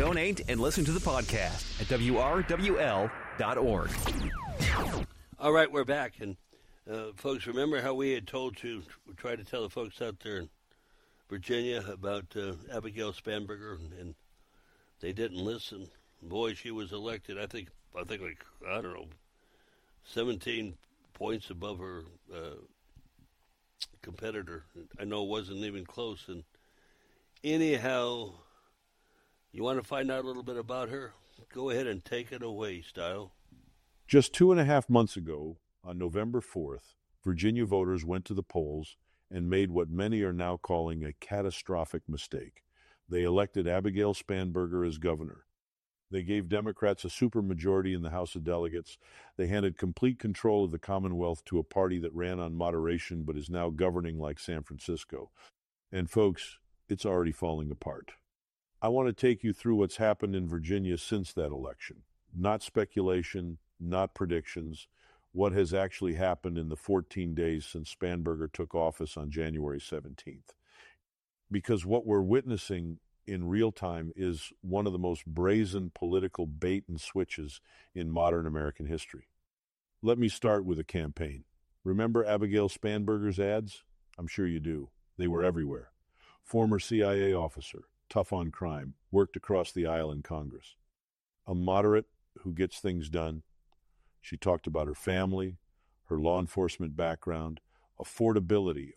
Donate and listen to the podcast at WRWL.org. All right, we're back. And folks, remember how we had told you, we tried to tell the folks out there in Virginia about Abigail Spanberger, and they didn't listen. Boy, she was elected, I think like, I don't know, 17 points above her competitor. I know it wasn't even close. And anyhow, you want to find out a little bit about her? Go ahead and take it away, Style. Just 2.5 months ago, on November 4th, Virginia voters went to the polls and made what many are now calling a catastrophic mistake. They elected Abigail Spanberger as governor. They gave Democrats a supermajority in the House of Delegates. They handed complete control of the Commonwealth to a party that ran on moderation but is now governing like San Francisco. And folks, it's already falling apart. I want to take you through what's happened in Virginia since that election. Not speculation, not predictions. What has actually happened in the 14 days since Spanberger took office on January 17th. Because what we're witnessing in real time is one of the most brazen political bait and switches in modern American history. Let me start with a campaign. Remember Abigail Spanberger's ads? I'm sure you do. They were everywhere. Former CIA officer, tough on crime, worked across the aisle in Congress. A moderate who gets things done. She talked about her family, her law enforcement background, affordability.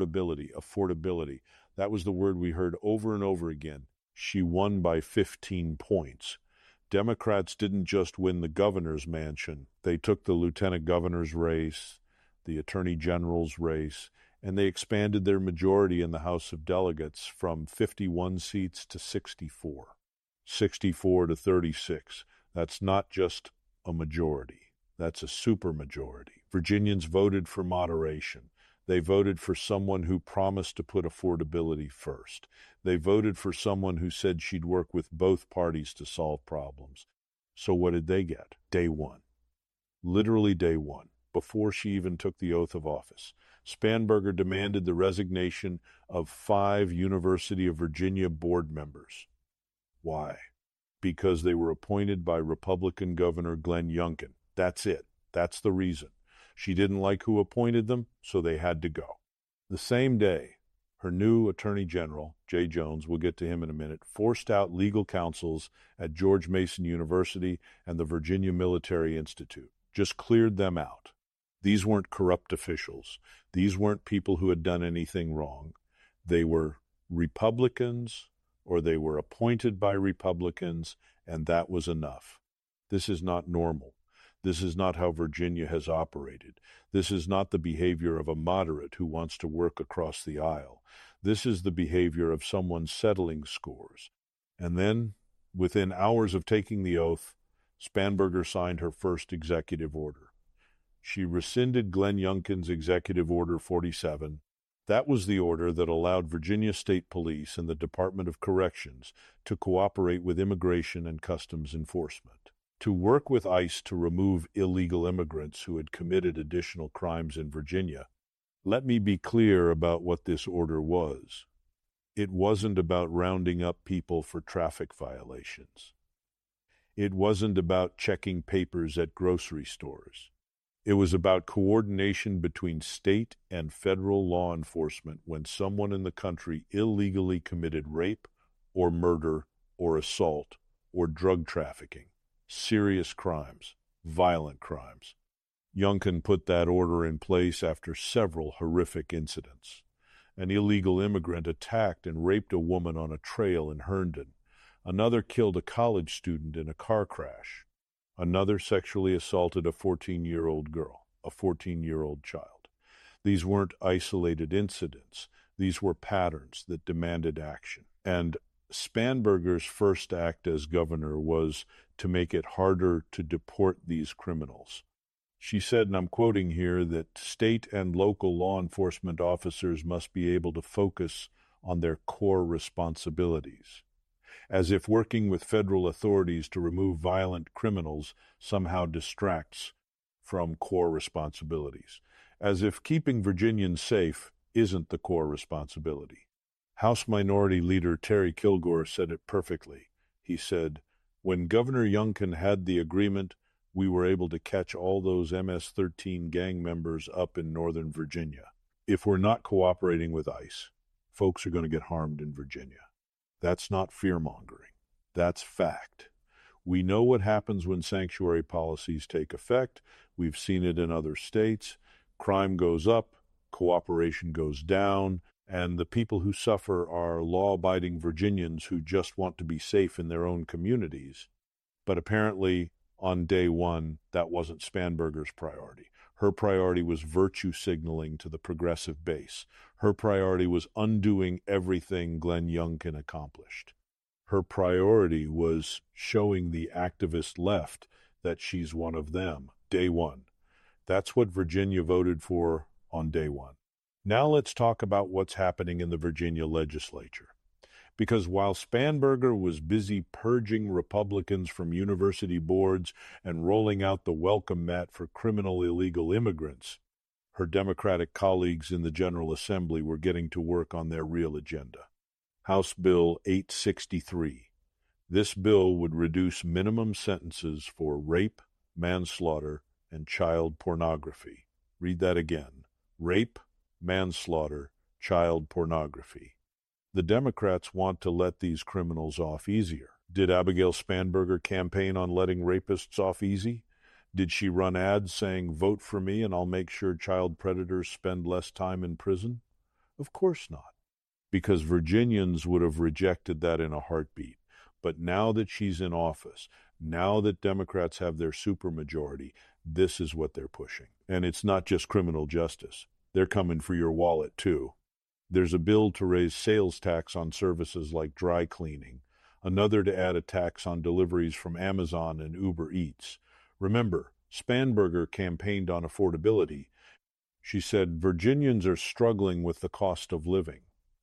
That was the word we heard over and over again. She won by 15 points. Democrats didn't just win the governor's mansion. They took the lieutenant governor's race, the attorney general's race, and they expanded their majority in the House of Delegates from 51 seats to 64. 64 to 36. That's not just a majority. That's a supermajority. Virginians voted for moderation. They voted for someone who promised to put affordability first. They voted for someone who said she'd work with both parties to solve problems. So what did they get? Day one. Literally day one, before she even took the oath of office. Spanberger demanded the resignation of 5 University of Virginia board members. Why? Because they were appointed by Republican Governor Glenn Youngkin. That's it. That's the reason. She didn't like who appointed them, so they had to go. The same day, her new Attorney General, Jay Jones, we'll get to him in a minute, forced out legal counsels at George Mason University and the Virginia Military Institute. Just cleared them out. These weren't corrupt officials. These weren't people who had done anything wrong. They were Republicans, or they were appointed by Republicans, and that was enough. This is not normal. This is not how Virginia has operated. This is not the behavior of a moderate who wants to work across the aisle. This is the behavior of someone settling scores. And then, within hours of taking the oath, Spanberger signed her first executive order. She rescinded Glenn Youngkin's Executive Order 47. That was the order that allowed Virginia State Police and the Department of Corrections to cooperate with Immigration and Customs Enforcement, to work with ICE to remove illegal immigrants who had committed additional crimes in Virginia. Let me be clear about what this order was. It wasn't about rounding up people for traffic violations. It wasn't about checking papers at grocery stores. It was about coordination between state and federal law enforcement when someone in the country illegally committed rape or murder or assault or drug trafficking. Serious crimes, violent crimes. Youngkin put that order in place after several horrific incidents. An illegal immigrant attacked and raped a woman on a trail in Herndon. Another killed a college student in a car crash. Another sexually assaulted a 14-year-old girl, a 14-year-old child. These weren't isolated incidents. These were patterns that demanded action. And Spanberger's first act as governor was to make it harder to deport these criminals. She said, and I'm quoting here, that state and local law enforcement officers must be able to focus on their core responsibilities, as if working with federal authorities to remove violent criminals somehow distracts from core responsibilities, as if keeping Virginians safe isn't the core responsibility. House Minority Leader Terry Kilgore said it perfectly. He said, "When Governor Youngkin had the agreement, we were able to catch all those MS-13 gang members up in Northern Virginia. If we're not cooperating with ICE, folks are going to get harmed in Virginia." That's not fear-mongering. That's fact. We know what happens when sanctuary policies take effect. We've seen it in other states. Crime goes up, cooperation goes down, and the people who suffer are law-abiding Virginians who just want to be safe in their own communities. But apparently, on day one, that wasn't Spanberger's priority. Her priority was virtue signaling to the progressive base. Her priority was undoing everything Glenn Youngkin accomplished. Her priority was showing the activist left that she's one of them, day one. That's what Virginia voted for on day one. Now let's talk about what's happening in the Virginia legislature. Because while Spanberger was busy purging Republicans from university boards and rolling out the welcome mat for criminal illegal immigrants, her Democratic colleagues in the General Assembly were getting to work on their real agenda. House Bill 863. This bill would reduce minimum sentences for rape, manslaughter, and child pornography. Read that again. Rape, manslaughter, child pornography. The Democrats want to let these criminals off easier. Did Abigail Spanberger campaign on letting rapists off easy? Did she run ads saying, "Vote for me and I'll make sure child predators spend less time in prison"? Of course not, because Virginians would have rejected that in a heartbeat. But now that she's in office, now that Democrats have their supermajority, this is what they're pushing. And it's not just criminal justice. They're coming for your wallet, too. There's a bill to raise sales tax on services like dry cleaning, another to add a tax on deliveries from Amazon and Uber Eats. Remember, Spanberger campaigned on affordability. She said Virginians are struggling with the cost of living.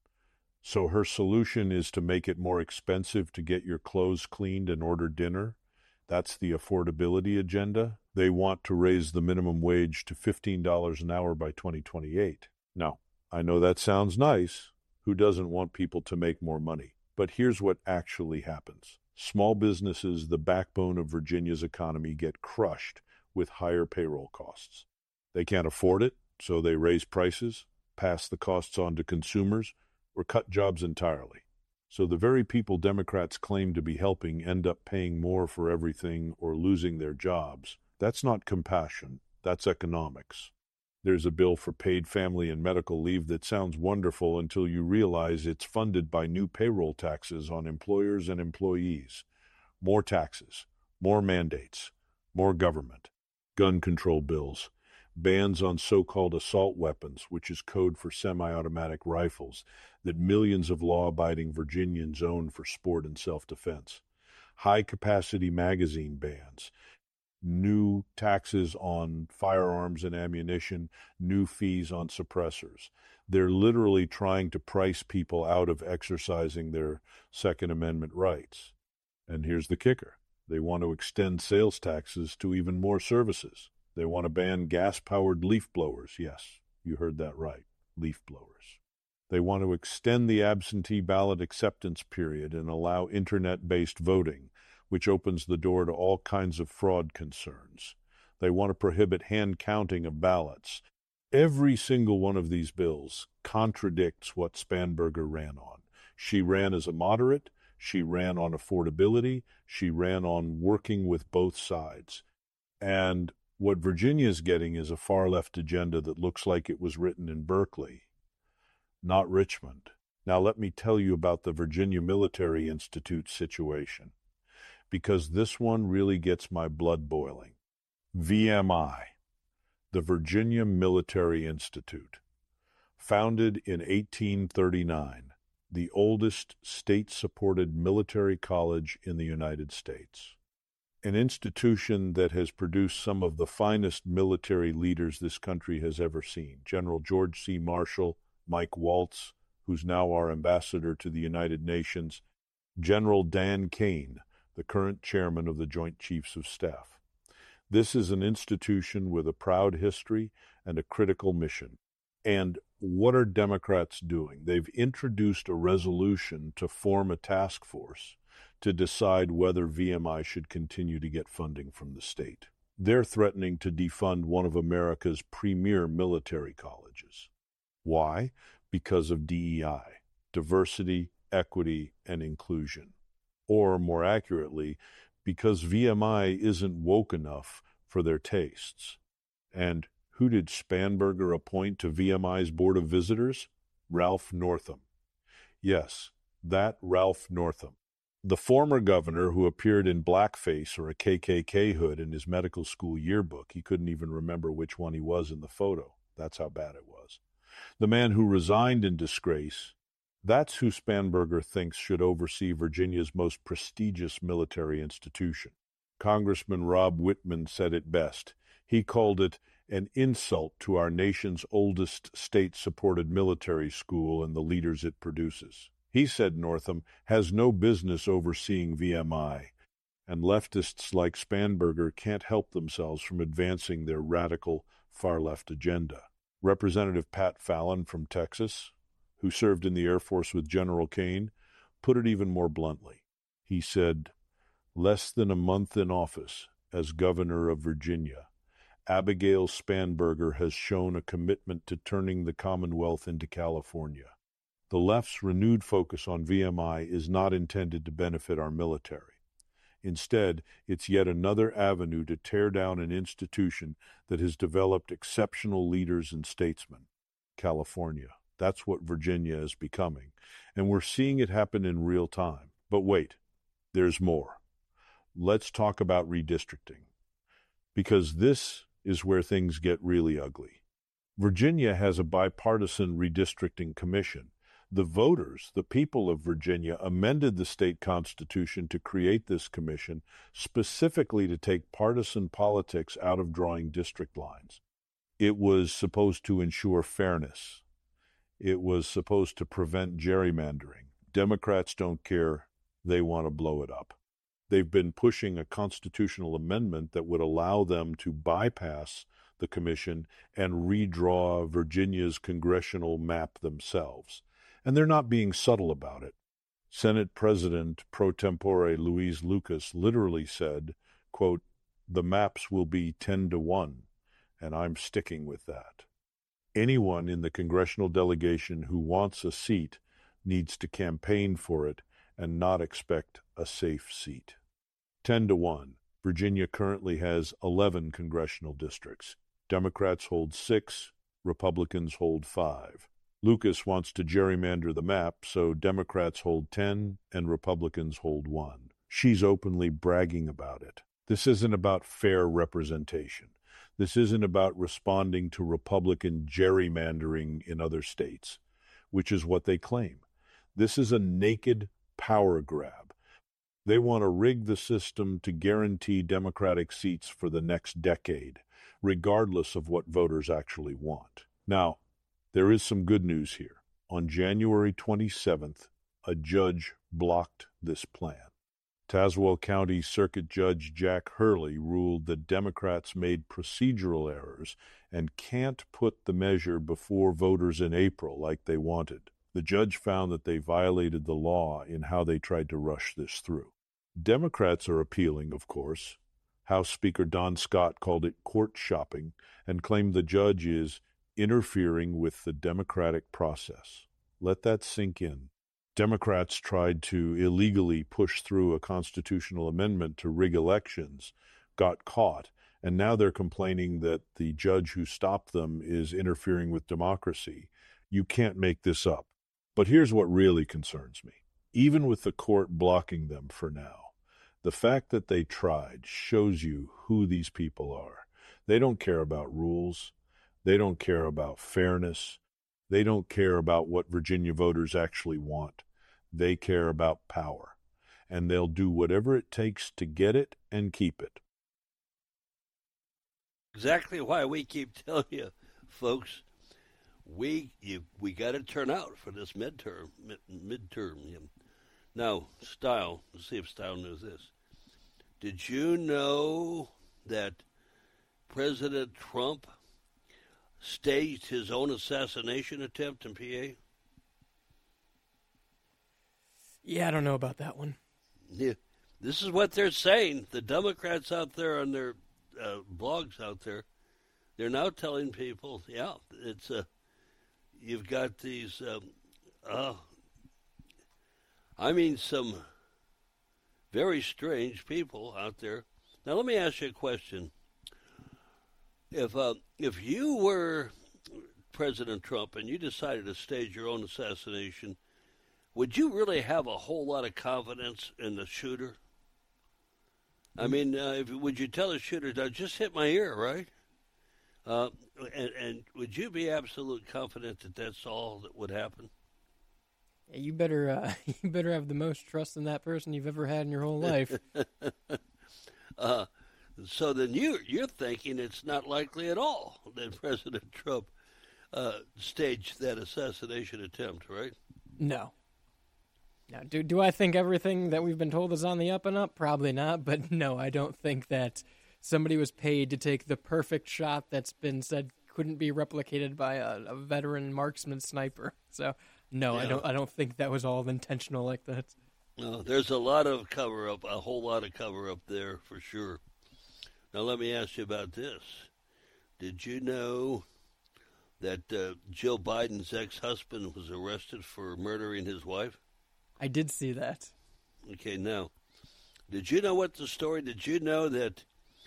So her solution is to make it more expensive to get your clothes cleaned and order dinner. That's the affordability agenda. They want to raise the minimum wage to $15 an hour by 2028. Now, I know that sounds nice. Who doesn't want people to make more money? But here's what actually happens. Small businesses, the backbone of Virginia's economy, get crushed with higher payroll costs. They can't afford it, so they raise prices, pass the costs on to consumers, or cut jobs entirely. So the very people Democrats claim to be helping end up paying more for everything or losing their jobs. That's not compassion. That's economics. There's a bill for paid family and medical leave that sounds wonderful until you realize it's funded by new payroll taxes on employers and employees. More taxes, more mandates, more government. Gun control bills, bans on so-called assault weapons, which is code for semi-automatic rifles that millions of law-abiding Virginians own for sport and self-defense. High-capacity magazine bans. New taxes on firearms and ammunition, new fees on suppressors. They're literally trying to price people out of exercising their Second Amendment rights. And here's the kicker. They want to extend sales taxes to even more services. They want to ban gas-powered leaf blowers. Yes, you heard that right, leaf blowers. They want to extend the absentee ballot acceptance period and allow internet-based voting, which opens the door to all kinds of fraud concerns. They want to prohibit hand counting of ballots. Every single one of these bills contradicts what Spanberger ran on. She ran as a moderate, she ran on affordability, she ran on working with both sides. And what Virginia's getting is a far-left agenda that looks like it was written in Berkeley, not Richmond. Now let me tell you about the Virginia Military Institute situation, because this one really gets my blood boiling. VMI, the Virginia Military Institute, founded in 1839, the oldest state-supported military college in the United States. An institution that has produced some of the finest military leaders this country has ever seen. General George C. Marshall, Mike Waltz, who's now our ambassador to the United Nations, General Dan Kane, the current chairman of the Joint Chiefs of Staff. This is an institution with a proud history and a critical mission. And what are Democrats doing? They've introduced a resolution to form a task force to decide whether VMI should continue to get funding from the state. They're threatening to defund one of America's premier military colleges. Why? Because of DEI, diversity, equity, and inclusion. Or, more accurately, because VMI isn't woke enough for their tastes. And who did Spanberger appoint to VMI's Board of Visitors? Ralph Northam. Yes, that Ralph Northam. The former governor who appeared in blackface or a KKK hood in his medical school yearbook. He couldn't even remember which one he was in the photo. That's how bad it was. The man who resigned in disgrace. That's who Spanberger thinks should oversee Virginia's most prestigious military institution. Congressman Rob Whitman said it best. He called it an insult to our nation's oldest state-supported military school and the leaders it produces. He said Northam has no business overseeing VMI, and leftists like Spanberger can't help themselves from advancing their radical far-left agenda. Representative Pat Fallon from Texas, who served in the Air Force with General Kane, put it even more bluntly. He said, less than a month in office as governor of Virginia, Abigail Spanberger has shown a commitment to turning the Commonwealth into California. The left's renewed focus on VMI is not intended to benefit our military. Instead, it's yet another avenue to tear down an institution that has developed exceptional leaders and statesmen. California. That's what Virginia is becoming, and we're seeing it happen in real time. But wait, there's more. Let's talk about redistricting, because this is where things get really ugly. Virginia has a bipartisan redistricting commission. The voters, the people of Virginia, amended the state constitution to create this commission specifically to take partisan politics out of drawing district lines. It was supposed to ensure fairness. It was supposed to prevent gerrymandering. Democrats don't care. They want to blow it up. They've been pushing a constitutional amendment that would allow them to bypass the commission and redraw Virginia's congressional map themselves. And they're not being subtle about it. Senate President pro tempore Louise Lucas literally said, quote, the maps will be 10-1, and I'm sticking with that. Anyone in the congressional delegation who wants a seat needs to campaign for it and not expect a safe seat. 10-1. Virginia currently has 11 congressional districts. Democrats hold 6, Republicans hold 5. Lucas wants to gerrymander the map, so Democrats hold 10 and Republicans hold 1. She's openly bragging about it. This isn't about fair representation. This isn't about responding to Republican gerrymandering in other states, which is what they claim. This is a naked power grab. They want to rig the system to guarantee Democratic seats for the next decade, regardless of what voters actually want. Now, there is some good news here. On January 27th, a judge blocked this plan. Tazewell County Circuit Judge Jack Hurley ruled that Democrats made procedural errors and can't put the measure before voters in April like they wanted. The judge found that they violated the law in how they tried to rush this through. Democrats are appealing, of course. House Speaker Don Scott called it court shopping and claimed the judge is interfering with the democratic process. Let that sink in. Democrats tried to illegally push through a constitutional amendment to rig elections, got caught, and now they're complaining that the judge who stopped them is interfering with democracy. You can't make this up. But here's what really concerns me. Even with the court blocking them for now, the fact that they tried shows you who these people are. They don't care about rules. They don't care about fairness. They don't care about what Virginia voters actually want. They care about power, and they'll do whatever it takes to get it and keep it. Exactly why we keep telling you, folks, we got to turn out for this midterm. Now, Style, let's see if Style knows this. Did you know that President Trump staged his own assassination attempt in PA? Yeah, I don't know about that one. this is what they're saying. The Democrats out there on their blogs out there, they're now telling people, yeah, it's you've got these, some very strange people out there. Now, let me ask you a question. If you were President Trump and you decided to stage your own assassination, would you really have a whole lot of confidence in the shooter? I mean, would you tell the shooter, just hit my ear, right? And would you be absolute confident that that's all that would happen? Yeah, you better have the most trust in that person you've ever had in your whole life. So then you're thinking it's not likely at all that President Trump staged that assassination attempt, right? No. Now, do I think everything that we've been told is on the up and up? Probably not, but no, I don't think that somebody was paid to take the perfect shot that's been said couldn't be replicated by a veteran marksman sniper. So, no, yeah. I don't think that was all intentional like that. No, there's a lot of cover-up, a whole lot of cover-up there for sure. Now, let me ask you about this. Did you know that Joe Biden's ex-husband was arrested for murdering his wife? I did see that. Okay, now, did you know what the story? Did you know that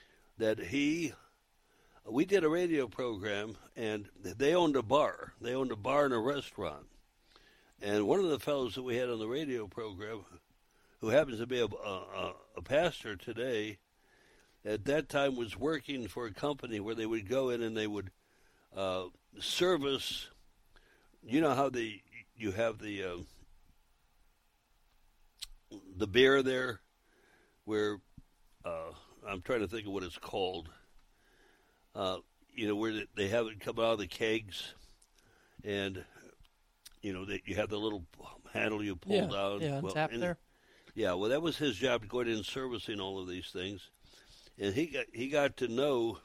we did a radio program, and they owned a bar. They owned a bar and a restaurant. And one of the fellows that we had on the radio program, who happens to be a pastor today, at that time was working for a company where they would go in and they would service. You know how you have the beer there, where I'm trying to think of what it's called. Where they have it come out of the kegs, and you have the little handle you pull down. Yeah, tap there. Yeah, well, that was his job, going in and servicing all of these things, and he got to know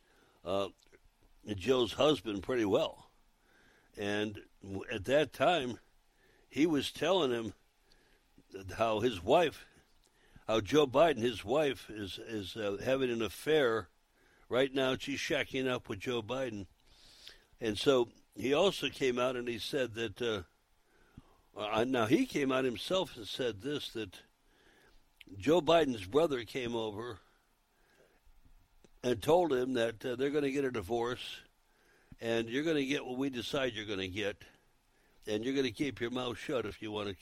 Joe's husband pretty well, and at that time, he was telling him how Joe Biden, his wife, is having an affair right now. She's shacking up with Joe Biden, and so he also came out and he said that. Now he came out himself and said this, that Joe Biden's brother came over and told him that they're going to get a divorce, and you're going to get what we decide you're going to get, and you're going to keep your mouth shut if you want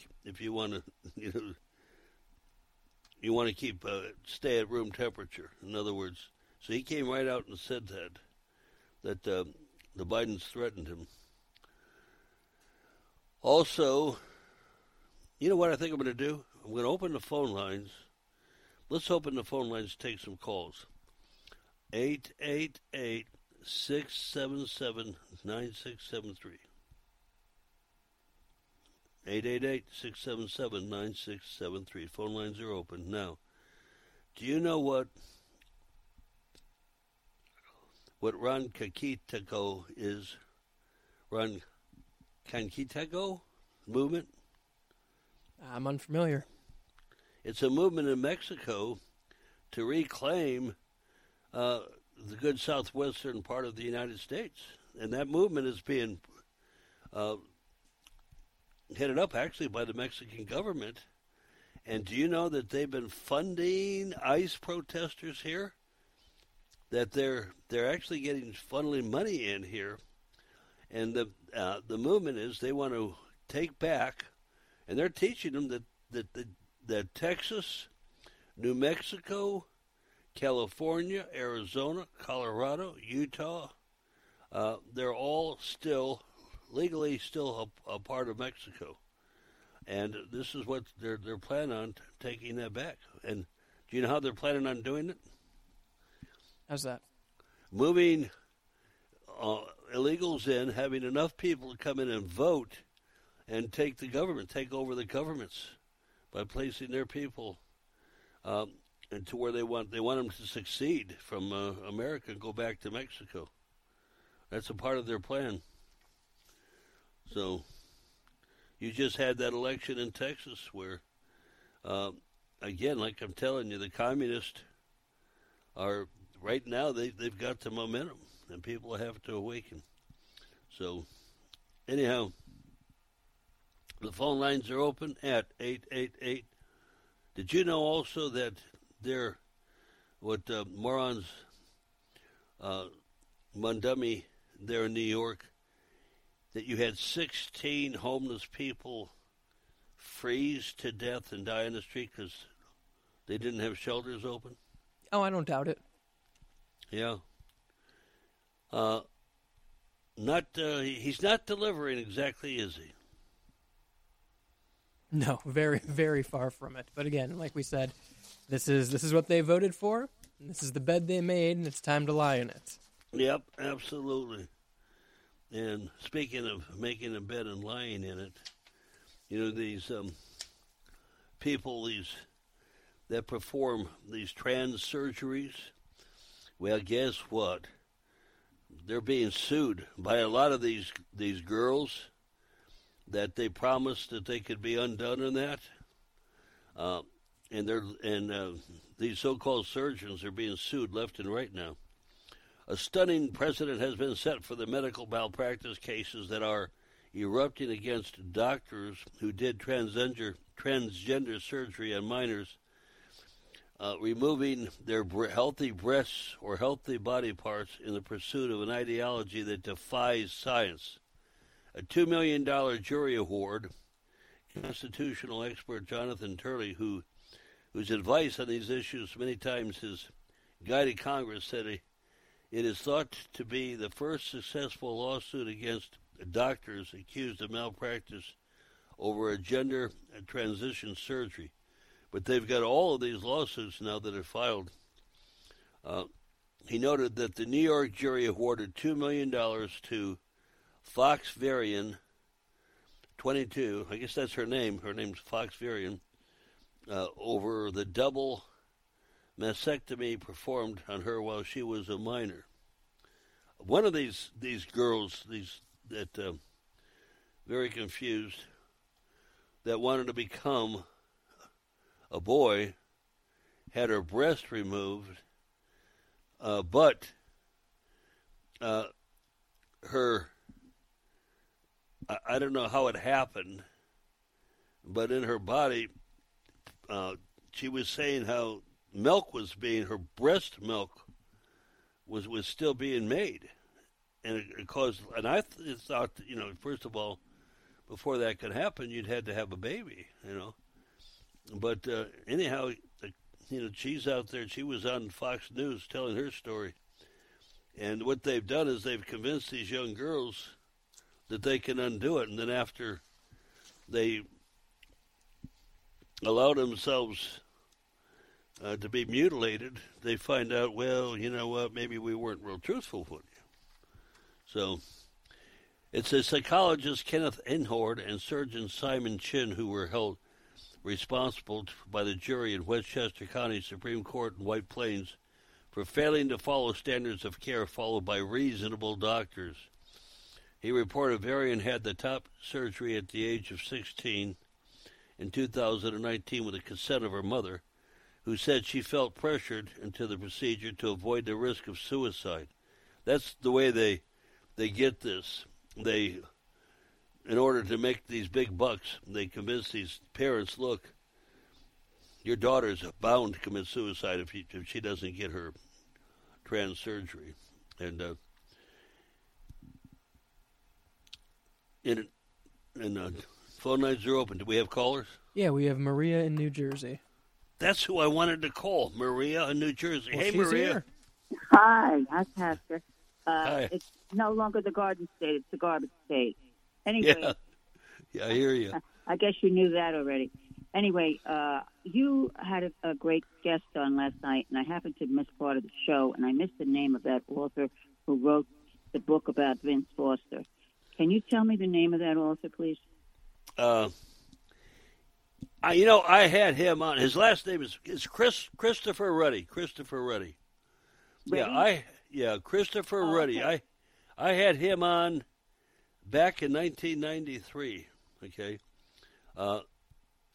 to keep stay at room temperature. In other words, so he came right out and said that the Bidens threatened him. Also, you know what I think I'm going to do? I'm going to open the phone lines. Let's open the phone lines, take some calls. 888-677-9673. 888-677-9673. Phone lines are open. Now, do you know what Ron Kankitako is? Ron Kankitako movement? I'm unfamiliar. It's a movement in Mexico to reclaim the good southwestern part of the United States. And that movement is being headed up actually by the Mexican government. And do you know that they've been funding ICE protesters here? That they're actually getting funneling money in here. And the movement is they want to take back, and they're teaching them that Texas, New Mexico, California, Arizona, Colorado, Utah, they're all still legally a part of Mexico, and this is what they're planning on taking that back. And do you know how they're planning on doing it? How's that? Moving illegals in, having enough people to come in and vote and take over the governments by placing their people into where they want them to succeed from America and go back to Mexico. That's a part of their plan. So you just had that election in Texas where again, like I'm telling you, the communists are right now. They've got the momentum, and people have to awaken. So, anyhow, the phone lines are open at 888. Did you know also that morons, Mondumi, there in New York, that you had 16 homeless people freeze to death and die in the street because they didn't have shelters open? Oh, I don't doubt it. Yeah. He's not delivering exactly, is he? No, very, very far from it. But again, like we said, this is what they voted for. This is the bed they made, and it's time to lie in it. Yep, absolutely. And speaking of making a bed and lying in it, these people, that perform these trans surgeries, well, guess what? They're being sued by a lot of these girls that they promised that they could be undone in that, and these so-called surgeons are being sued left and right now. A stunning precedent has been set for the medical malpractice cases that are erupting against doctors who did transgender surgery on minors, removing their healthy breasts or healthy body parts in the pursuit of an ideology that defies science. A $2 million jury award, constitutional expert Jonathan Turley, whose advice on these issues many times has guided Congress, said it is thought to be the first successful lawsuit against doctors accused of malpractice over a gender transition surgery. But they've got all of these lawsuits now that are filed. He noted that the New York jury awarded $2 million to Fox Varian, 22, I guess that's her name. Her name's Fox Varian, over the double mastectomy performed on her while she was a minor. One of these girls, very confused, that wanted to become a boy, had her breast removed, but her, I don't know how it happened, but in her body, she was saying how her breast milk was still being made. And it caused, and I thought, first of all, before that could happen, you'd had to have a baby, But anyhow, she's out there. She was on Fox News telling her story. And what they've done is they've convinced these young girls that they can undo it. And then after they allow themselves to be mutilated, they find out, well, you know what, maybe we weren't real truthful with you. So it's a psychologist, Kenneth Enhord, and surgeon Simon Chin, who were held responsible by the jury in Westchester County Supreme Court in White Plains for failing to follow standards of care followed by reasonable doctors. He reported Varian had the top surgery at the age of 16 in 2019 with the consent of her mother, who said she felt pressured into the procedure to avoid the risk of suicide. That's the way they get this. In order to make these big bucks, they convince these parents, look, your daughter's bound to commit suicide if she doesn't get her trans surgery. And phone lines are open. Do we have callers? Yeah, we have Maria in New Jersey. That's who I wanted to call, Maria in New Jersey. Well, hey, she's Maria. Here. Hi, Pastor. Hi. It's no longer the Garden State; it's the Garbage State. Anyway, yeah, I hear you. I guess you knew that already. Anyway, you had a great guest on last night, and I happened to miss part of the show, and I missed the name of that author who wrote the book about Vince Foster. Can you tell me the name of that author, please? I had him on. His last name is Christopher Ruddy. Christopher Ruddy. Christopher Ruddy. Okay. I had him on back in 1993. Okay,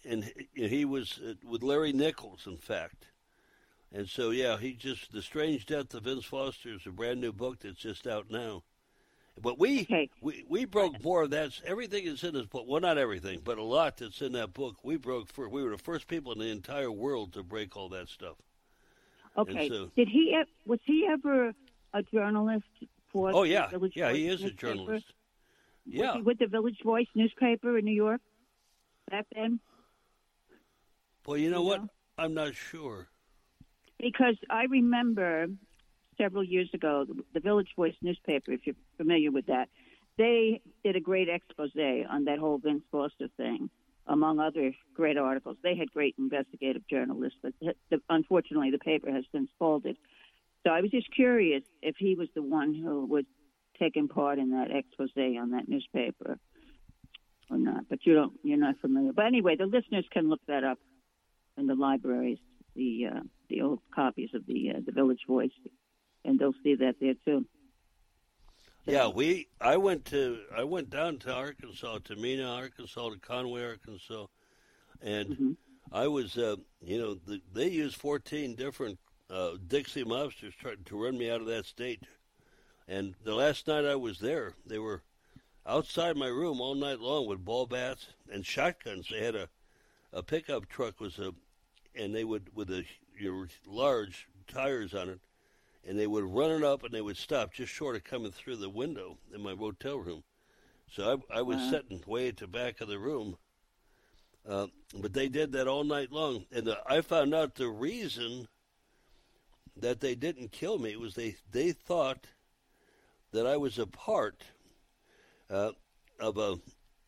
and he was with Larry Nichols, in fact. And so, yeah, The Strange Death of Vince Foster is a brand new book that's just out now. But we broke more of that. Everything that's in this book, well, not everything, but a lot that's in that book, we were the first people in the entire world to break all that stuff. Okay. So, was he ever a journalist for oh, yeah. the Village Yeah, Voice he is newspaper? a journalist. Was he with the Village Voice newspaper in New York back then? Well, you know what? I'm not sure. Because I remember several years ago, the Village Voice newspaper, if you're familiar with that, they did a great expose on that whole Vince Foster thing, among other great articles. They had great investigative journalists, but unfortunately the paper has since folded. So I was just curious if he was the one who was taking part in that expose on that newspaper or not. But you're not familiar. But anyway, the listeners can look that up in the libraries, the old copies of the Village Voice, and they'll see that there too. So, yeah, I went down to Arkansas, to Mena, Arkansas, to Conway, Arkansas, and I was they used 14 different Dixie mobsters trying to run me out of that state. And the last night I was there, they were outside my room all night long with ball bats and shotguns. They had a pickup truck and they would with large tires on it, and they would run it up and they would stop just short of coming through the window in my motel room. So I was sitting way at the back of the room, but they did that all night long. And I found out the reason that they didn't kill me was they thought that I was a part of a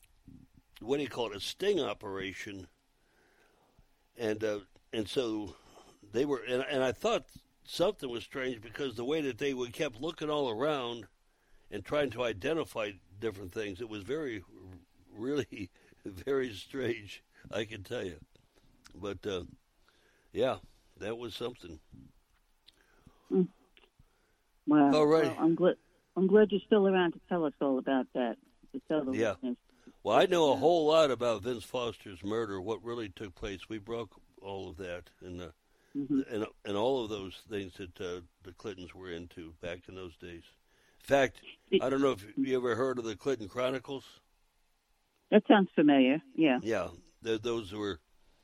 a sting operation, and so they were, and I thought something was strange because the way that they kept looking all around and trying to identify different things, it was really very strange, I can tell you. But yeah, that was something. Well, all right. Well, I'm glad you're still around to tell us all about that. To tell the listeners. Well, I know a whole lot about Vince Foster's murder, what really took place. We broke all of that, and all of those things that the Clintons were into back in those days. In fact, I don't know if you ever heard of the Clinton Chronicles. That sounds familiar. Yeah. Yeah, those were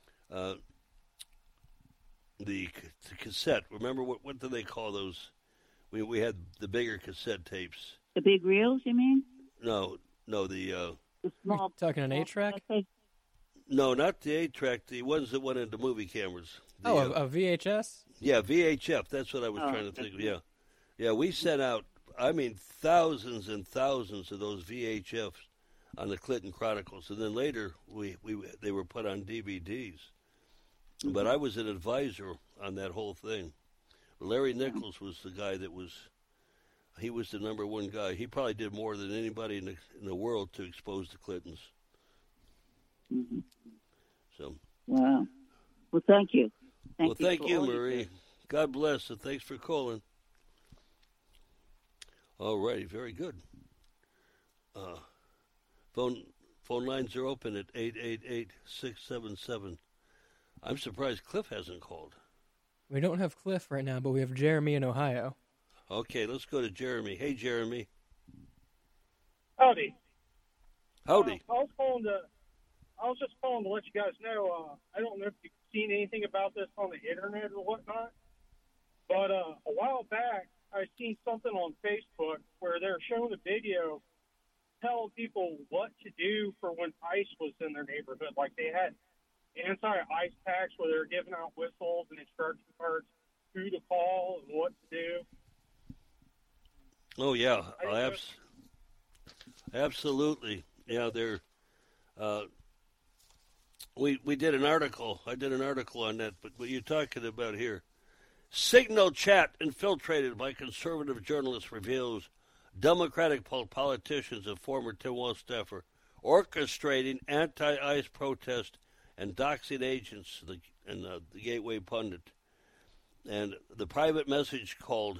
the cassette. Remember what do they call those? We had the bigger cassette tapes. The big reels, you mean? No, the small. Talking an 8-track? No, not the 8-track. The ones that went into movie cameras. A VHS? Yeah, VHF. That's what I was trying to think of. Yeah. We sent out, thousands and thousands of those VHFs on the Clinton Chronicles, and then later they were put on DVDs. But I was an advisor on that whole thing. Larry Nichols was the guy he was the number one guy. He probably did more than anybody in the world to expose the Clintons. Mm-hmm. So. Wow. Well, thank you. Thank you, Marie. God bless, and thanks for calling. All righty, very good. Phone lines are open at 888-677. I'm surprised Cliff hasn't called. We don't have Cliff right now, but we have Jeremy in Ohio. Okay, let's go to Jeremy. Hey, Jeremy. Howdy. Howdy. I was just calling to let you guys know. I don't know if you've seen anything about this on the internet or whatnot, but a while back I seen something on Facebook where they're showing a video telling people what to do for when ICE was in their neighborhood. Like they had anti-ICE packs where they were giving out whistles and instruction cards, who to call and what to do. Oh yeah, absolutely. Yeah, they're. We did an article. I did an article on that. But what you're talking about here, Signal chat infiltrated by conservative journalists reveals Democratic politicians and former Tim Walz staffer orchestrating anti-ICE protest and doxing agents, the Gateway Pundit. And the private message called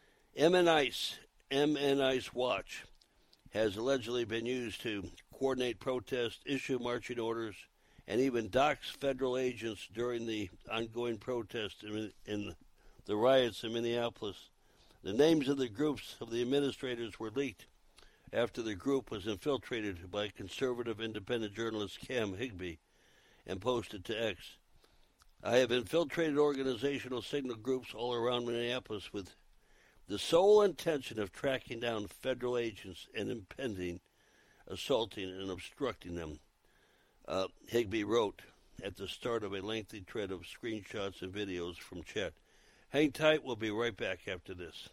MNICE Watch has allegedly been used to coordinate protests, issue marching orders, and even doxed federal agents during the ongoing protest in the riots in Minneapolis. The names of the groups of the administrators were leaked after the group was infiltrated by conservative independent journalist Cam Higbee and posted to X. I have infiltrated organizational signal groups all around Minneapolis with the sole intention of tracking down federal agents and impending, assaulting, and obstructing them. Higbee wrote at the start of a lengthy thread of screenshots and videos from chat. Hang tight, we'll be right back after this.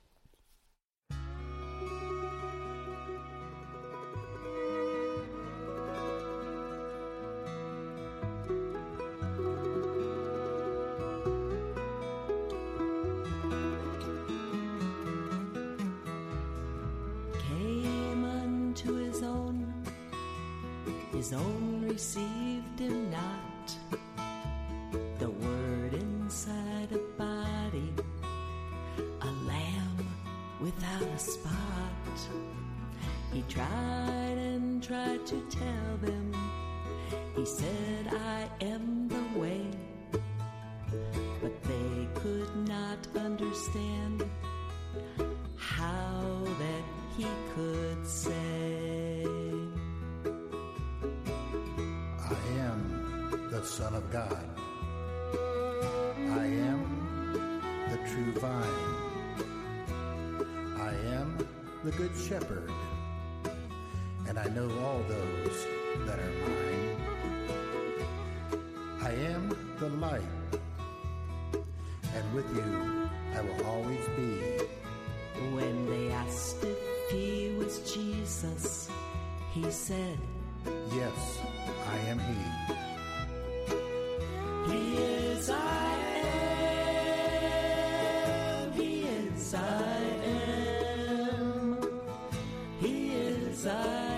His own received him not. The word inside a body, a lamb without a spot. He tried and tried to tell them. He said, I am the way. But they could not understand how that he could say, I am the Son of God. I am the true vine. I am the good shepherd, and I know all those that are mine. I am the light, and with you I will always be. When they asked if he was Jesus, he said, Yes, I am he. He is I am. He is I am. He is I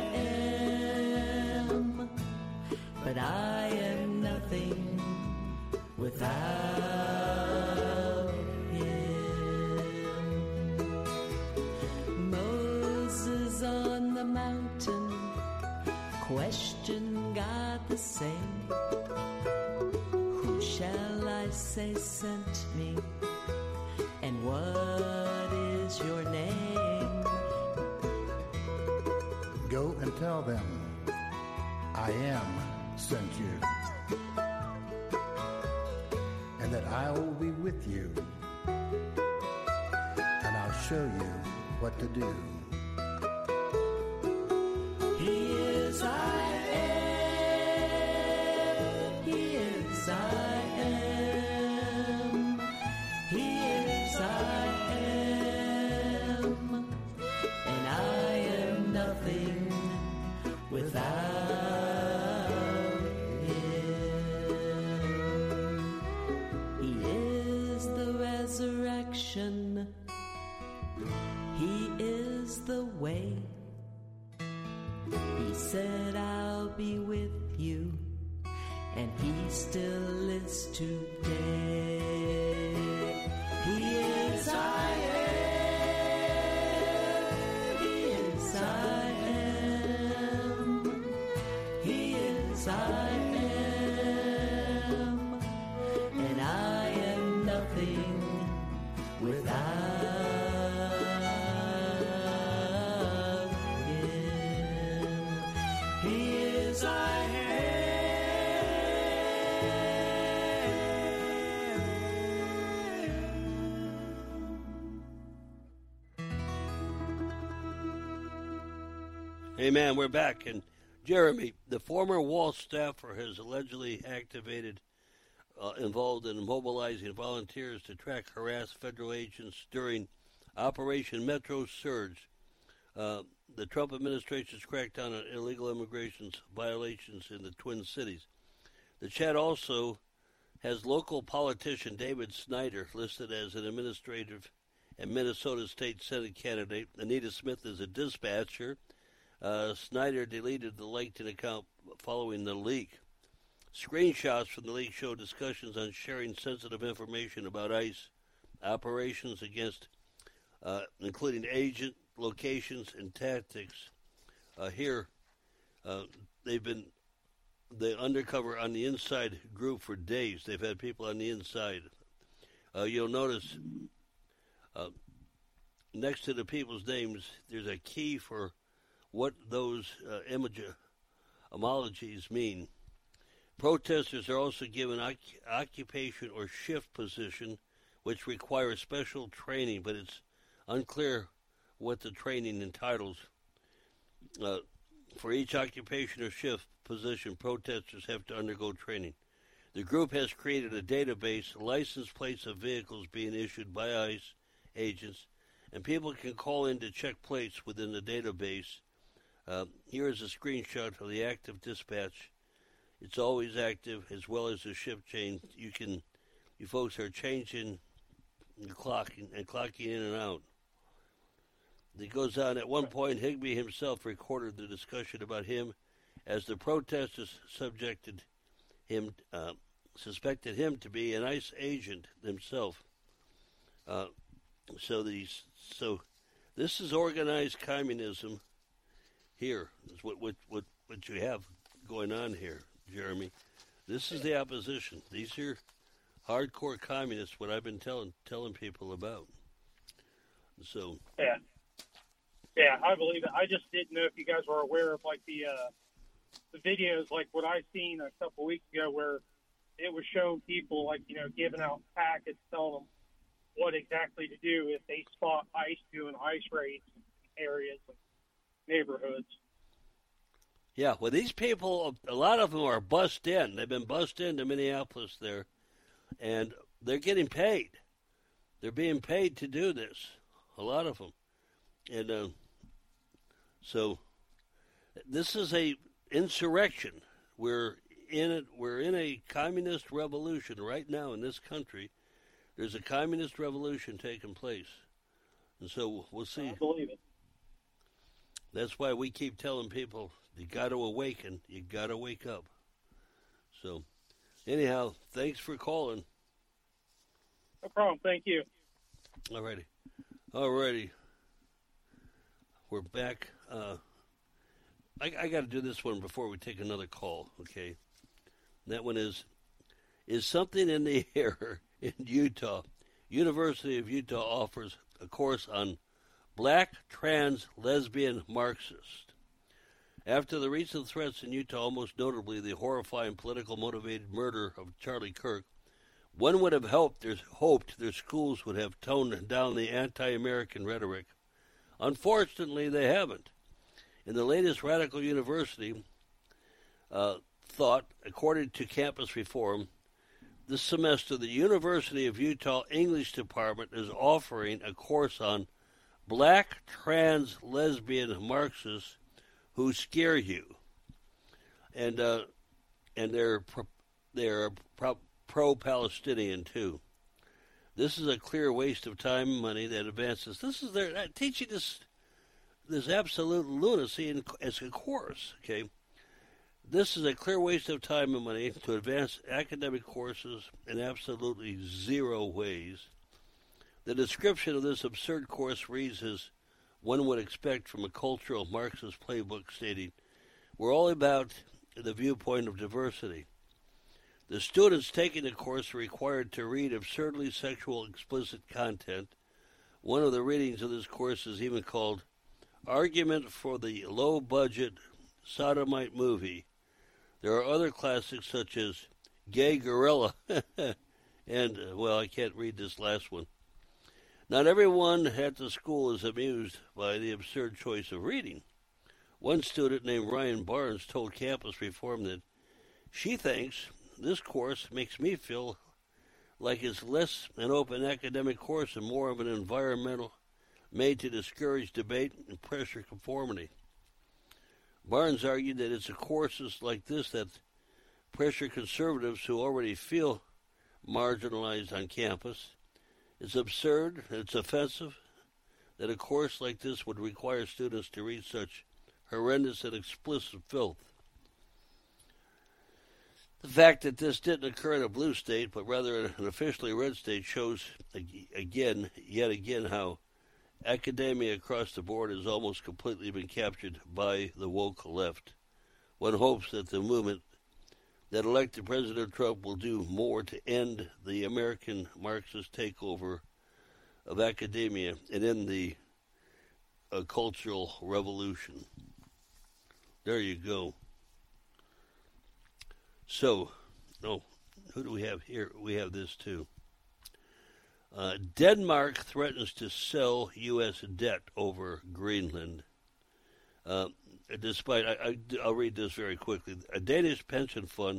am. But I am nothing without him. Moses on the mountain questioned God the same. Who shall I say sent me? And what is your name? Go and tell them, I am sent you, and that I will be with you, and I'll show you what to do. He is I am. He is I am. He is I am. And I am nothing without him. He is the resurrection. He is the way. He said, I'll be with you, and he still is today. He is I am. He is I am. He is I am. And I am nothing without. Hey, man, we're back. And Jeremy, the former Wall staffer, has allegedly involved in mobilizing volunteers to track harassed federal agents during Operation Metro Surge, the Trump administration's crackdown on illegal immigration violations in the Twin Cities. The chat also has local politician David Snyder listed as an administrative and Minnesota State Senate candidate. Anita Smith is a dispatcher. Snyder deleted the LinkedIn account following the leak. Screenshots from the leak show discussions on sharing sensitive information about ICE operations against, including agent locations and tactics. They've been the undercover on the inside group for days. They've had people on the inside. You'll notice next to the people's names, there's a key for what those homologies mean. Protesters are also given occupation or shift position, which requires special training, but it's unclear what the training entitles. For each occupation or shift position, protesters have to undergo training. The group has created a database, license plates of vehicles being issued by ICE agents, and people can call in to check plates within the database. Here is a screenshot of the active dispatch. It's always active, as well as the shift change. You folks are changing the clock and clocking in and out. It goes on. At one point, Higbee himself recorded the discussion about him, as the protesters suspected him to be an ICE agent himself. So this is organized communism. Here is what you have going on here, Jeremy. This is the opposition. These are hardcore communists. What I've been telling people about. So yeah, I believe it. I just didn't know if you guys were aware of like the videos, like what I seen a couple weeks ago, where it was showing people like giving out packets, telling them what exactly to do if they spot ICE doing ICE raids in areas and neighborhoods. Yeah, well, these people, a lot of them are bussed in. They've been bussed into Minneapolis there, and they're getting paid. They're being paid to do this, a lot of them. And so this is a insurrection. We're in it. We're in a communist revolution right now in this country. There's a communist revolution taking place, and so we'll see. I believe it. That's why we keep telling people, you got to awaken. You got to wake up. So, anyhow, thanks for calling. No problem. Thank you. All righty. We're back. I got to do this one before we take another call, okay? That one is something in the air in Utah. University of Utah offers a course on Black, Trans, Lesbian, Marxist. After the recent threats in Utah, most notably the horrifying politically-motivated murder of Charlie Kirk, one would have hoped their schools would have toned down the anti-American rhetoric. Unfortunately, they haven't. In the latest Radical University thought, according to Campus Reform, this semester the University of Utah English Department is offering a course on Black, Trans, Lesbian, Marxists who scare you, and they're pro-Palestinian too. This is a clear waste of time and money that advances. This is their teaching this absolute lunacy as a course. Okay, this is a clear waste of time and money to advance academic courses in absolutely zero ways. The description of this absurd course reads as one would expect from a cultural Marxist playbook, stating, "We're all about the viewpoint of diversity." The students taking the course are required to read absurdly sexual explicit content. One of the readings of this course is even called Argument for the Low-Budget Sodomite Movie. There are other classics such as Gay Gorilla and, I can't read this last one. Not everyone at the school is amused by the absurd choice of reading. One student named Ryan Barnes told Campus Reform that she thinks this course makes me feel like it's less an open academic course and more of an environmental made to discourage debate and pressure conformity. Barnes argued that it's courses like this that pressure conservatives who already feel marginalized on campus. It's absurd, it's offensive that a course like this would require students to read such horrendous and explicit filth. The fact that this didn't occur in a blue state, but rather in an officially red state, shows yet again, how academia across the board has almost completely been captured by the woke left. One hopes that the movement that elected President Trump will do more to end the American Marxist takeover of academia and end the cultural revolution. There you go. So, who do we have here? We have this too. Denmark threatens to sell U.S. debt over Greenland. Despite, I'll read this very quickly. A Danish pension fund,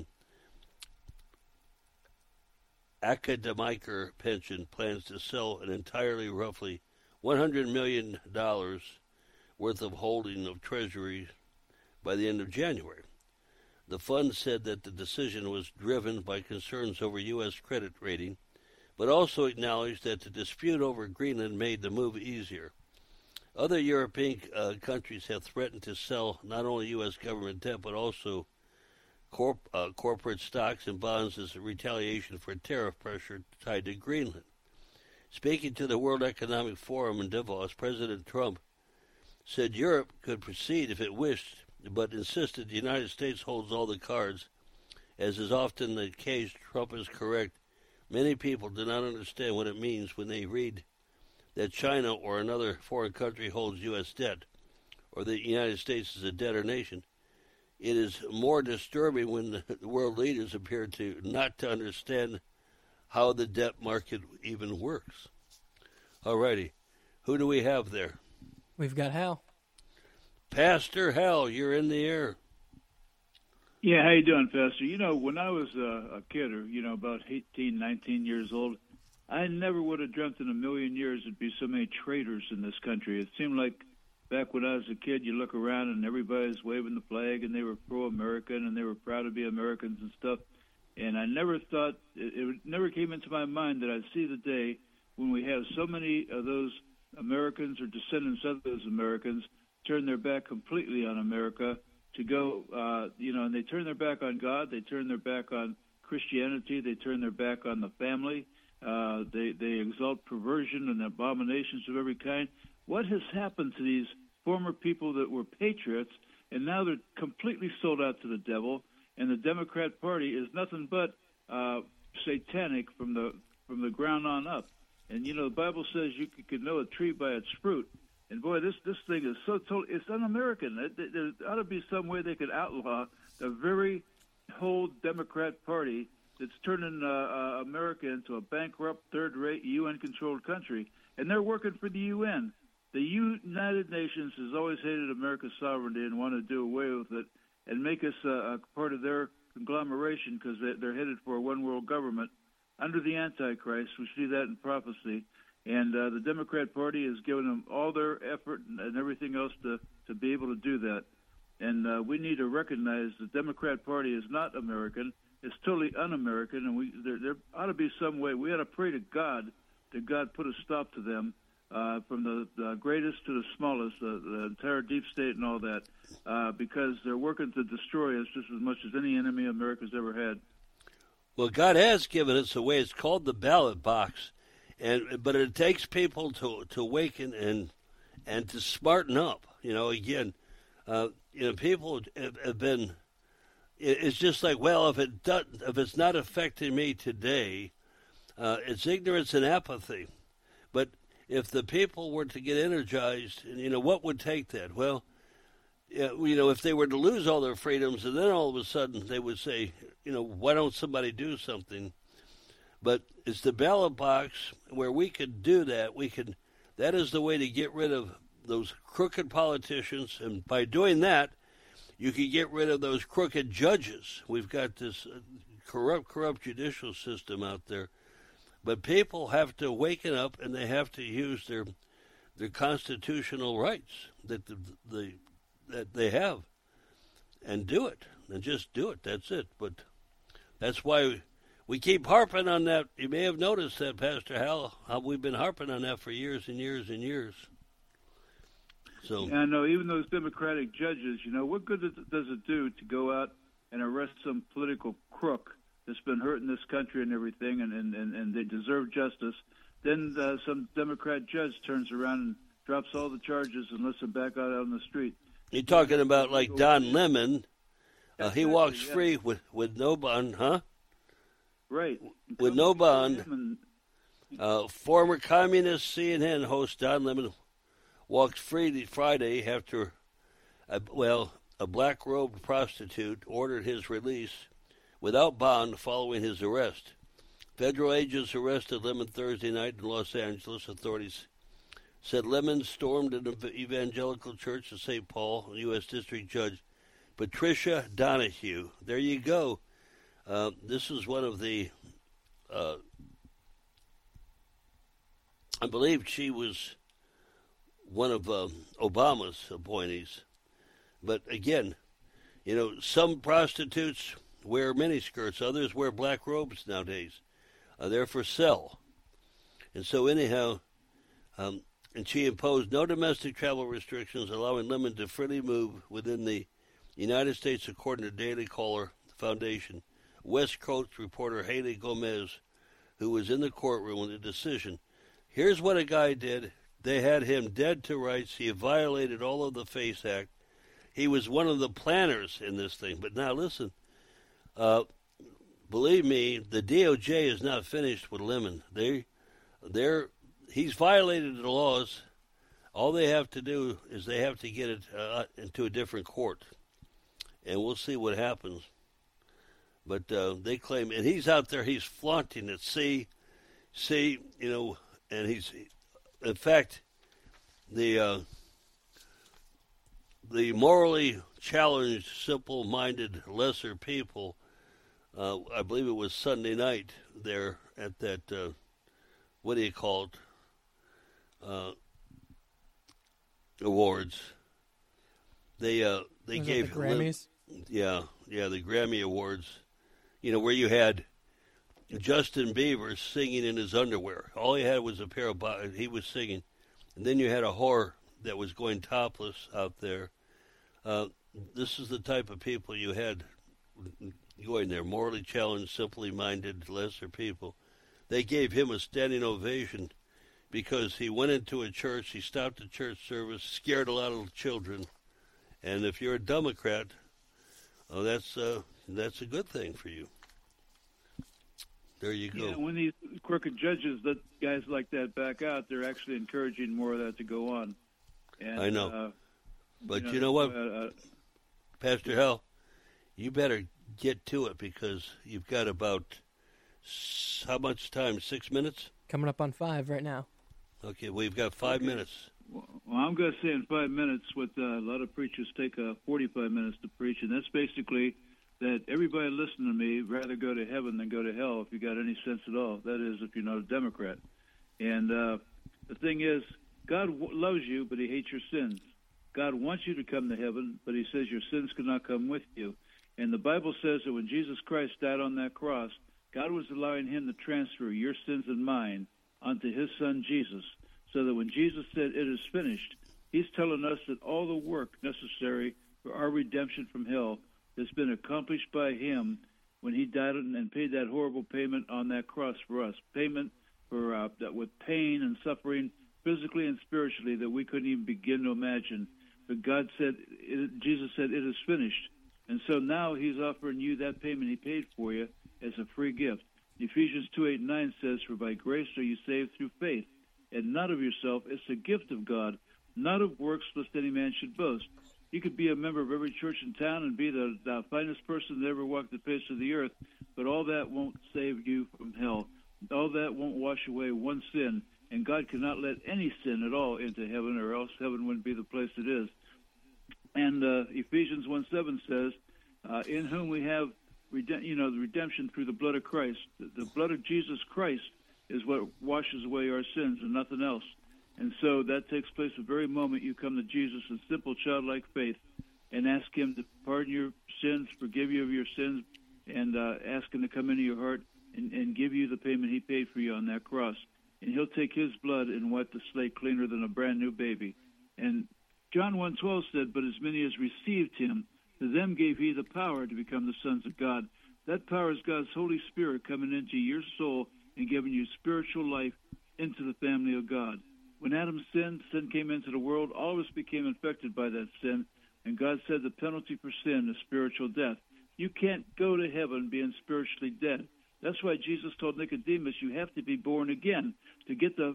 Akademiker Pension, plans to sell an entirely roughly $100 million worth of holding of treasuries by the end of January. The fund said that the decision was driven by concerns over U.S. credit rating, but also acknowledged that the dispute over Greenland made the move easier. Other European countries have threatened to sell not only U.S. government debt, but also corporate stocks and bonds as a retaliation for tariff pressure tied to Greenland. Speaking to the World Economic Forum in Davos, President Trump said Europe could proceed if it wished, but insisted the United States holds all the cards. As is often the case, Trump is correct. Many people do not understand what it means when they read that China or another foreign country holds U.S. debt, or the United States is a debtor nation. It is more disturbing when the world leaders appear to not to understand how the debt market even works. All righty. Who do we have there? We've got Hal. Pastor Hal, you're in the air. Yeah, how you doing, Pastor? You know, when I was a kid, or, about 18, 19 years old, I never would have dreamt in a million years there'd be so many traitors in this country. It seemed like back when I was a kid, you look around and everybody's waving the flag and they were pro-American and they were proud to be Americans and stuff. And I never thought, it never came into my mind that I'd see the day when we have so many of those Americans or descendants of those Americans turn their back completely on America to go, and they turn their back on God, they turn their back on Christianity, they turn their back on the family, they exalt perversion and abominations of every kind. What has happened to these former people that were patriots, and now they're completely sold out to the devil, and the Democrat Party is nothing but satanic from the ground on up. And, the Bible says you could know a tree by its fruit. And, boy, this thing is so totally – it's un-American. There ought to be some way they could outlaw the very whole Democrat Party that's turning America into a bankrupt, third-rate, UN-controlled country. And they're working for the UN. The United Nations has always hated America's sovereignty and want to do away with it and make us a part of their conglomeration because they're headed for a one-world government under the Antichrist. We see that in prophecy. And the Democrat Party has given them all their effort and everything else to be able to do that. And we need to recognize the Democrat Party is not American. It's totally un-American, and there ought to be some way. We ought to pray to God that God put a stop to them, from the greatest to the smallest, the entire deep state and all that, because they're working to destroy us just as much as any enemy America's ever had. Well, God has given us a way. It's called the ballot box. But it takes people to awaken and to smarten up. People have been. It's just like, well, if it's not affecting me today, it's ignorance and apathy. But if the people were to get energized, and what would take that? Well, if they were to lose all their freedoms, and then all of a sudden they would say, why don't somebody do something? But it's the ballot box where we could do that. That is the way to get rid of those crooked politicians. And by doing that, you can get rid of those crooked judges. We've got this corrupt judicial system out there. But people have to waken up, and they have to use their constitutional rights that they have and do it. And just do it. That's it. But that's why we keep harping on that. You may have noticed that, Pastor Hal, how we've been harping on that for years and years and years. So I know, even those Democratic judges, what good does it do to go out and arrest some political crook that's been hurting this country and everything, and they deserve justice? Then some Democrat judge turns around and drops all the charges and lets them back out on the street. You're talking about like Don Lemon, He walks free with no bond, huh? Right. With no bond. Former communist CNN host Don Lemon walks free Friday after, a black-robed prostitute ordered his release without bond following his arrest. Federal agents arrested Lemon Thursday night in Los Angeles. Authorities said Lemon stormed an evangelical church in St. Paul. U.S. District Judge Patricia Donahue. There you go. This is one of the, I believe she was one of Obama's appointees. But again, some prostitutes wear miniskirts, others wear black robes nowadays. They're for sale. And so anyhow, and she imposed no domestic travel restrictions, allowing Lemon to freely move within the United States, according to Daily Caller Foundation. West Coast reporter Haley Gomez, who was in the courtroom with the decision. Here's what a guy did. They had him dead to rights. He violated all of the FACE Act. He was one of the planners in this thing. But now listen, believe me, the DOJ is not finished with Lemon. He's violated the laws. All they have to do is they have to get it into a different court, and we'll see what happens. But they claim, and he's out there, he's flaunting it. See, and he's, in fact, the morally challenged, simple-minded, lesser people. I believe it was Sunday night there at that, what do you call it, awards. They gave the Grammys. The Grammy Awards. Where you had Justin Bieber singing in his underwear. All he had was a pair of he was singing, and then you had a whore that was going topless out there. This is the type of people you had going there, morally challenged, simply minded, lesser people. They gave him a standing ovation because he went into a church, he stopped the church service, scared a lot of children. And if you're a Democrat, that's a good thing for you. There you go. Yeah, when these crooked judges let guys like that back out, they're actually encouraging more of that to go on. And, I know. But you know what, Pastor Hell, you better get to it because you've got about, how much time, 6 minutes? Coming up on 5 right now. Okay, we've got 5 minutes. Well, I'm going to say in 5 minutes what a lot of preachers take 45 minutes to preach, and that's basically that everybody listening to me rather go to heaven than go to hell if you got any sense at all. That is, if you're not a Democrat. And the thing is, God loves you, but he hates your sins. God wants you to come to heaven, but he says your sins cannot come with you. And the Bible says that when Jesus Christ died on that cross, God was allowing him to transfer your sins and mine onto his son Jesus, so that when Jesus said it is finished, he's telling us that all the work necessary for our redemption from hell has been accomplished by him when he died and paid that horrible payment on that cross for us, payment for that with pain and suffering physically and spiritually that we couldn't even begin to imagine. But God said, Jesus said, it is finished. And so now he's offering you that payment he paid for you as a free gift. Ephesians 2:8-9 says, "For by grace are you saved through faith, and not of yourself. It's a gift of God, not of works, lest any man should boast." You could be a member of every church in town and be the finest person that ever walked the face of the earth, but all that won't save you from hell. All that won't wash away one sin, and God cannot let any sin at all into heaven, or else heaven wouldn't be the place it is. And Ephesians 1:7 says, "In whom we have the redemption through the blood of Christ." The blood of Jesus Christ is what washes away our sins and nothing else. And so that takes place the very moment you come to Jesus in simple childlike faith and ask him to pardon your sins, forgive you of your sins, and ask him to come into your heart and give you the payment he paid for you on that cross. And he'll take his blood and wipe the slate cleaner than a brand new baby. And John 1:12 said, "But as many as received him, to them gave he the power to become the sons of God." That power is God's Holy Spirit coming into your soul and giving you spiritual life into the family of God. When Adam sinned, sin came into the world. All of us became infected by that sin. And God said the penalty for sin is spiritual death. You can't go to heaven being spiritually dead. That's why Jesus told Nicodemus, you have to be born again to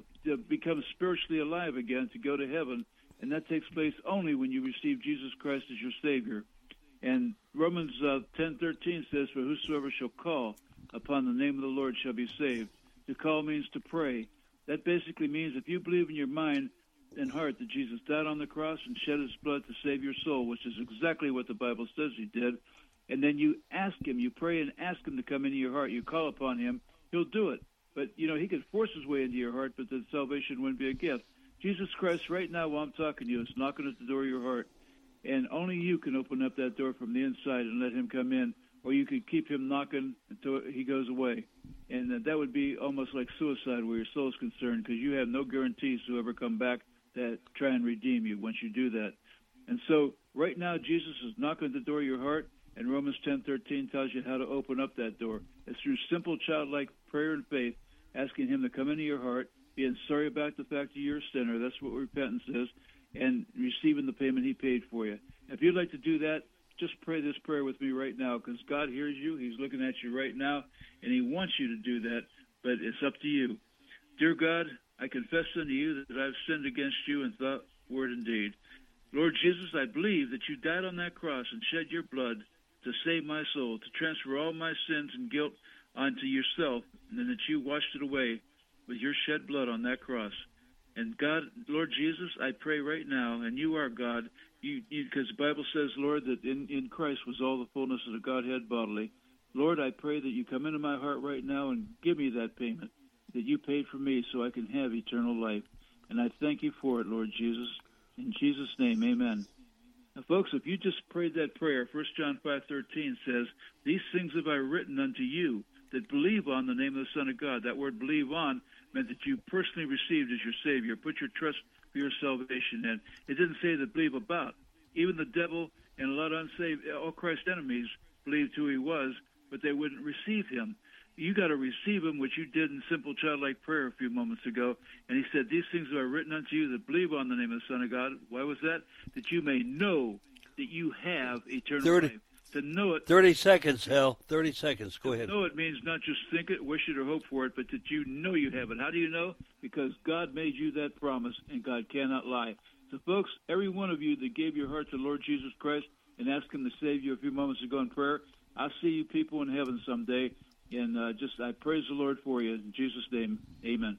become spiritually alive again, to go to heaven. And that takes place only when you receive Jesus Christ as your Savior. And Romans 10:13 says, for whosoever shall call upon the name of the Lord shall be saved. To call means to pray. That basically means if you believe in your mind and heart that Jesus died on the cross and shed his blood to save your soul, which is exactly what the Bible says he did, and then you ask him, you pray and ask him to come into your heart, you call upon him, he'll do it. But, he could force his way into your heart, but then salvation wouldn't be a gift. Jesus Christ, right now while I'm talking to you, is knocking at the door of your heart, and only you can open up that door from the inside and let him come in, or you could keep him knocking until he goes away. And that would be almost like suicide where your soul is concerned, because you have no guarantees to ever come back that try and redeem you once you do that. And so right now Jesus is knocking at the door of your heart, and Romans 10:13 tells you how to open up that door. It's through simple childlike prayer and faith, asking him to come into your heart, being sorry about the fact that you're a sinner. That's what repentance is, and receiving the payment he paid for you. If you'd like to do that, just pray this prayer with me right now, because God hears you. He's looking at you right now, and he wants you to do that, but it's up to you. Dear God, I confess unto you that I've sinned against you in thought, word, and deed. Lord Jesus, I believe that you died on that cross and shed your blood to save my soul, to transfer all my sins and guilt onto yourself, and then that you washed it away with your shed blood on that cross. And God, Lord Jesus, I pray right now, and you are God, because the Bible says, Lord, that in Christ was all the fullness of the Godhead bodily. Lord, I pray that you come into my heart right now and give me that payment that you paid for me so I can have eternal life. And I thank you for it, Lord Jesus. In Jesus' name, amen. Now, folks, if you just prayed that prayer, 1 John 5:13 says, these things have I written unto you that believe on the name of the Son of God. That word believe on meant that you personally received as your Savior. Put your trust for your salvation in. It didn't say that believe about. Even the devil and a lot of unsaved, all Christ's enemies believed who he was, but they wouldn't receive him. You got to receive him, which you did in simple childlike prayer a few moments ago. And he said, these things are written unto you that believe on the name of the Son of God. Why was that? That you may know that you have eternal life. To know it. 30 seconds, Hal. 30 seconds. Go ahead. To know it means not just think it, wish it, or hope for it, but that you know you have it. How do you know? Because God made you that promise, and God cannot lie. So, folks, every one of you that gave your heart to Lord Jesus Christ and asked him to save you a few moments ago in prayer, I'll see you people in heaven someday. And I praise the Lord for you. In Jesus' name, amen.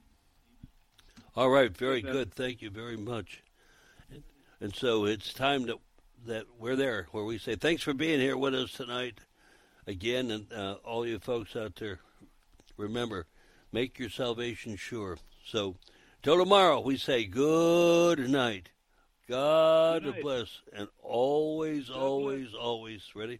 All right, very good. Thank you very much. And so it's time that we're there, where we say thanks for being here with us tonight again. And all you folks out there, remember, make your salvation sure. So till tomorrow, we say good night. God bless. And always, always, always, ready?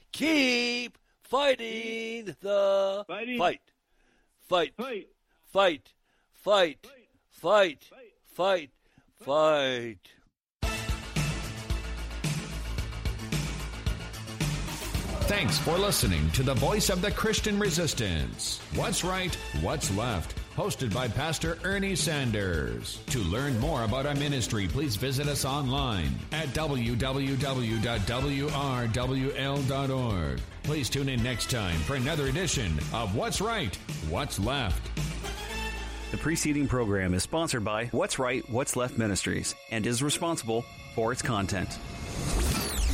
Keep fighting the fight. Fight. Fight. Fight. Fight. Fight. Fight. Fight. Thanks for listening to the Voice of the Christian Resistance. What's Right, What's Left? Hosted by Pastor Ernie Sanders. To learn more about our ministry, please visit us online at www.wrwl.org. Please tune in next time for another edition of What's Right, What's Left. The preceding program is sponsored by What's Right, What's Left Ministries and is responsible for its content.